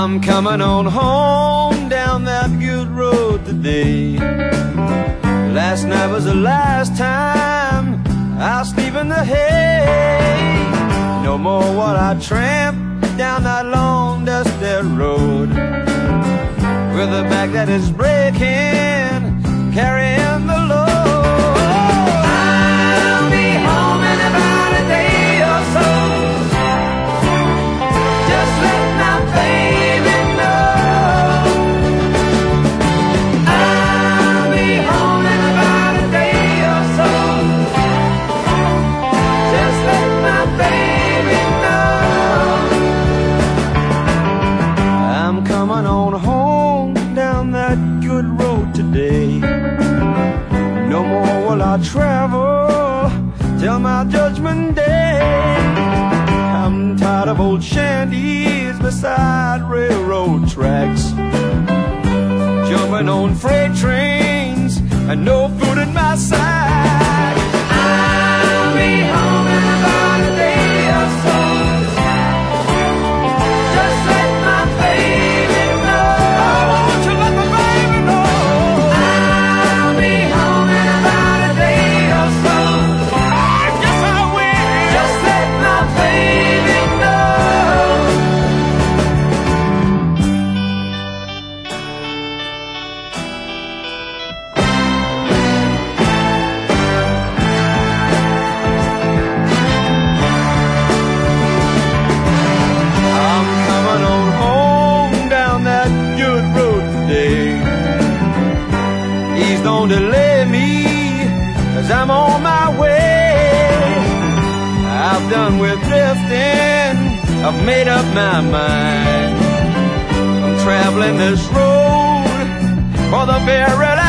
I'm coming on home down that good road today. Last night was the last time I'll sleep in the hay. No more will I tramp down that long dusty road with a back that is breaking, carrying the load. I'll be home in about a day or so. Just let my baby know. I'll be home in about a day or so. Just let my baby know. I'm coming on home down that good road today. No more will I travel till my judgment day. I'm tired of old shanties beside railroad tracks, jumping on freight trains and no food in my sack. I'll be home in about a day or so. Just let my baby know. Oh, won't you let my baby know? I'll be home in about a day or so. Yes, I will. Just let my baby know. I'm coming on home down that good road today. Please don't delay me, 'cause I'm on my way. I've done with drifting, I've made up my mind. I'm traveling this road for the very